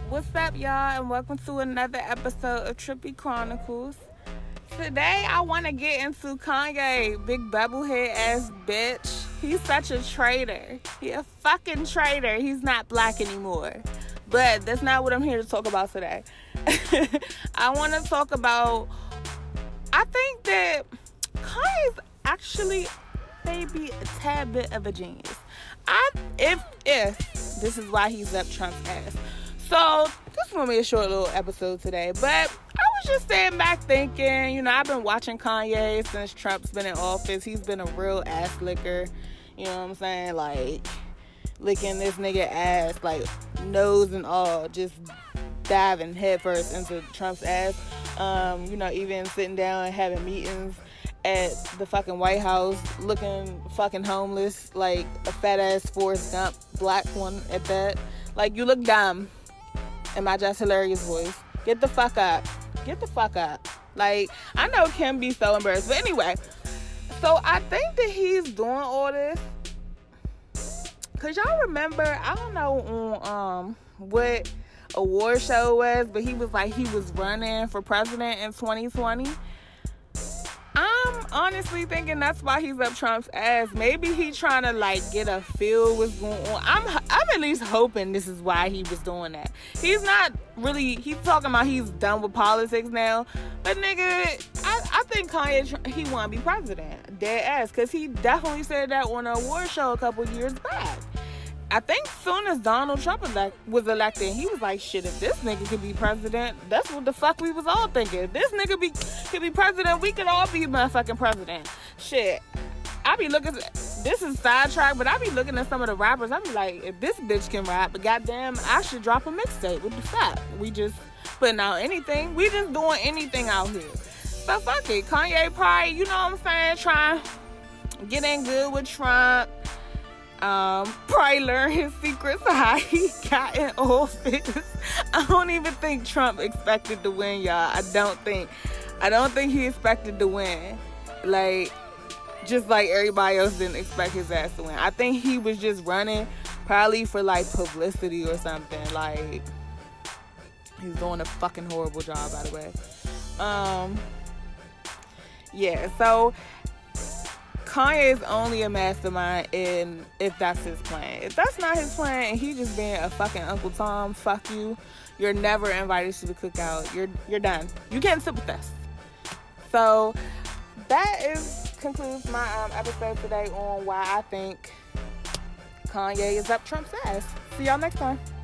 What's up, y'all, and welcome to another episode of Trippy Chronicles. Today, I want to get into Kanye, big bubblehead ass bitch. He's such a traitor. He a fucking traitor. He's not black anymore. But that's not what I'm here to talk about today. I want to talk about, I think that Kanye's actually maybe a tad bit of a genius. If this is why he's up Trump's ass. So this is gonna be a short little episode today, but I was just sitting back thinking, I've been watching Kanye since Trump's been in office. He's been a real ass licker, you know what I'm saying? Like licking this nigga ass, like nose and all, just diving headfirst into Trump's ass. Even sitting down and having meetings at the fucking White House, looking fucking homeless, like a fat ass Forrest Gump, black one at that. Like, you look dumb. In my just hilarious voice. Get the fuck up. Get the fuck up. Like, I know Kim be so embarrassed. But anyway, so I think that he's doing all this. Cause y'all remember, I don't know on what award show it was, but he was running for president in 2020. I'm honestly thinking that's why he's up Trump's ass. Maybe he trying to get a feel what's going on. I'm at least hoping this is why he was doing that. He's not really, he's talking about he's done with politics now. But nigga, I think Kanye, he want to be president. Dead ass. Because he definitely said that on an award show a couple years back. I think soon as Donald Trump was elected, he was like, shit, if this nigga could be president, that's what the fuck we was all thinking. If this nigga could be president, we could all be motherfucking president. Shit. I be looking, this is sidetrack, but I be looking at some of the rappers, I be like, if this bitch can rap, but goddamn, I should drop a mixtape. What the fuck? We just putting out anything. We just doing anything out here. So fuck it. Kanye probably, you know what I'm saying, trying to get in good with Trump. Probably learn his secrets of how he got in office. I don't even think Trump expected to win, y'all. I don't think he expected to win. Just like everybody else didn't expect his ass to win. I think he was just running probably for publicity or something. He's doing a fucking horrible job, by the way. Yeah, so Kanye is only a mastermind if that's his plan. If that's not his plan and he just being a fucking Uncle Tom, fuck you. You're never invited to the cookout. You're done. You can't sit with us. So that concludes my episode today on why I think Kanye is up Trump's ass. See y'all next time.